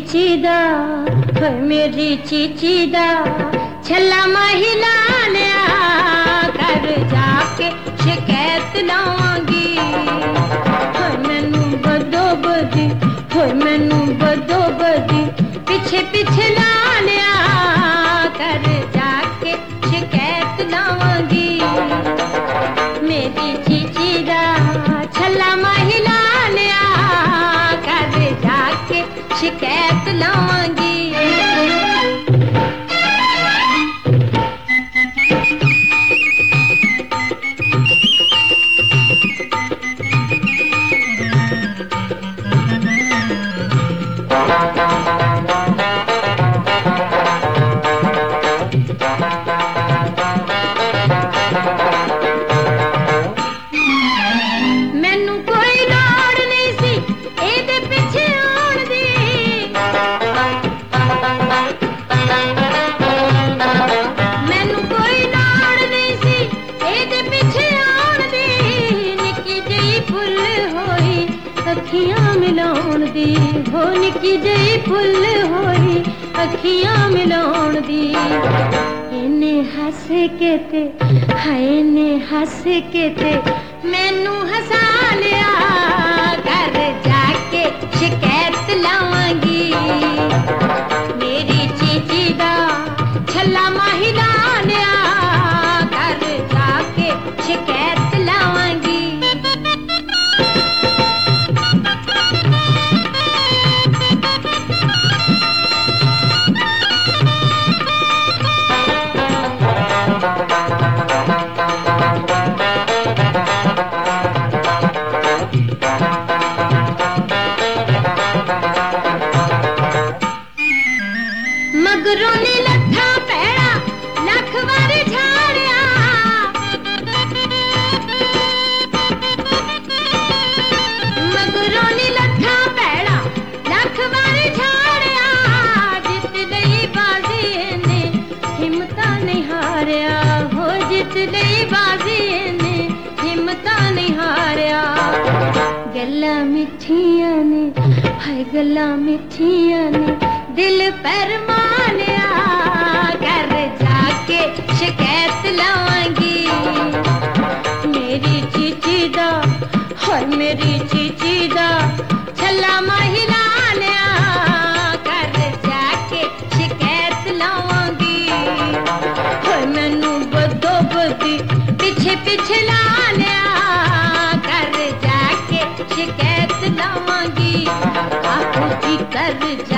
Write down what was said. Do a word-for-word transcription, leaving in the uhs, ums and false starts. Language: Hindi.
चीची दा होए मेरी चीची दा छला महिला लिया कर जाके शिकायत लावांगी। होए मैनू बदो बदी होए मैनू बदो बदी पिछे पिछे ला लिया कर जाके शिकायत लावांगी। मेरी चीची दा छला महिला लिया कर जाके शिकायत लावांगी। अखियां मिलाउण दी हो निक्की जही फुल होई अखियां मिलाउण दी। इन्ने हस के ते हाय इन्ने हस के ते मैनू हसा लिया घर जाके शिकायत लावांगी। मेरी चीची दा छला महिला लिया घर जाके शिकायत लावांगी। मगरों ने लठा पैड़ा लख बार झाड़िया मगरों ने लठा पैड़ा लख बार झाड़िया। जित लई बाजी ने हिम्मता नहीं हारिया हो जित लई बाजी ने हिम्मता नहीं हारिया। गल्ला मिठिया ने हाय गल्ला मिठिया ने दिल पर मानिया घर जाके शिकायत लावांगी। मेरी चीची दा हाय मेरी चीची दा छला महिला लिया घर जाके शिकायत लावांगी। हाय मैनू बदो बदी पिछे पिछे ला लिया घर जाके शिकायत लावांगी। आहो जी कर